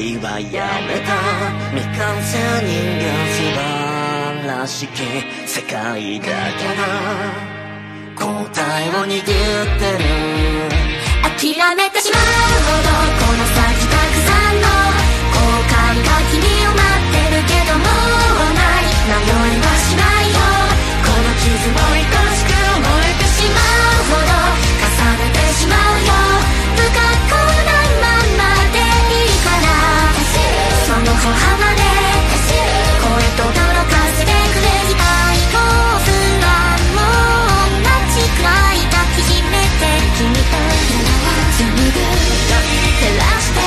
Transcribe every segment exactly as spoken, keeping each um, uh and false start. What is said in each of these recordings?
りはやめた未完成人間素晴らしき世界だけが答えを握ってる諦めてしまうほどこの先たくさんの後悔が君を待ってるけどもうない迷いはしないよこの傷を愛しく思えてしまうほど重ねてしまうよ不格好なままでいいからその歩幅で声とどろかせてくれたいと不安も同じくらい抱きしめて君と紡ぐ照らして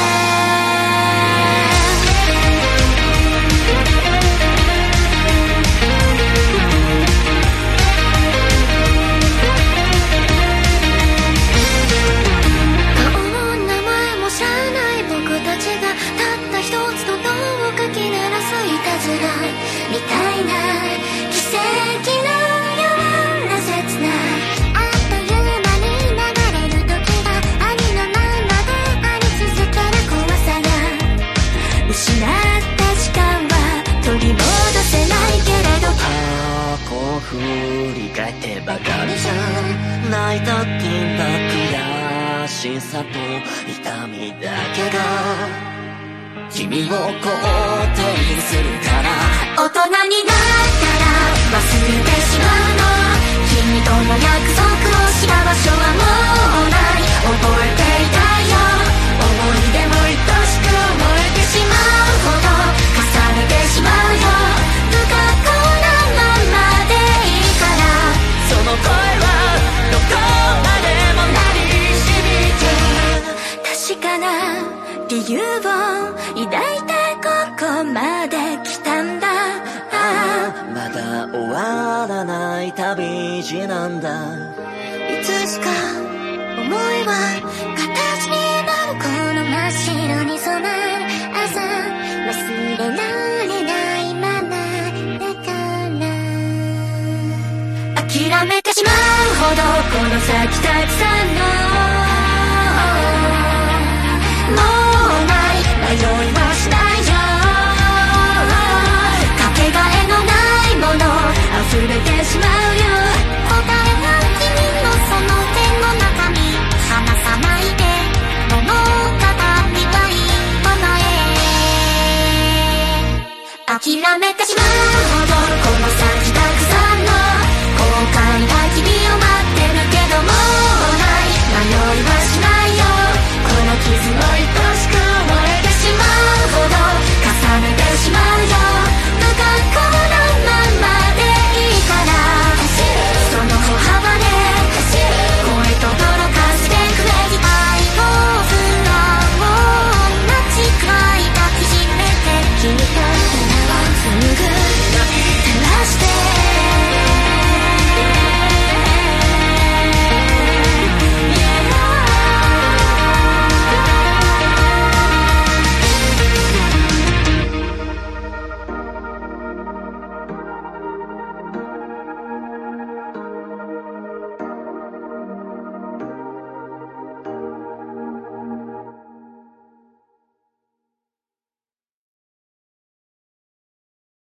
顔も名前も知らない僕たちがたった一つの塔をかき鳴らすいたずらみたいな奇跡のような切ないあっという間に流れる時がありのままであり続ける怖さが失った時間は取り戻せないけれど過去を振り返ってばかりじゃ泣いた金だ悔しさと痛みだけが君を肯定するから大人になったら忘れてしまうの君との約束をした場所はもうない覚えていたいよ思い出も愛しく思えてしまうほど重ねてしまうよ不格好なままでいいからその声はどこまでも鳴り響いて確かな理由を抱いてここまで来たんだああまだ終わらない旅路なんだいつしか思いは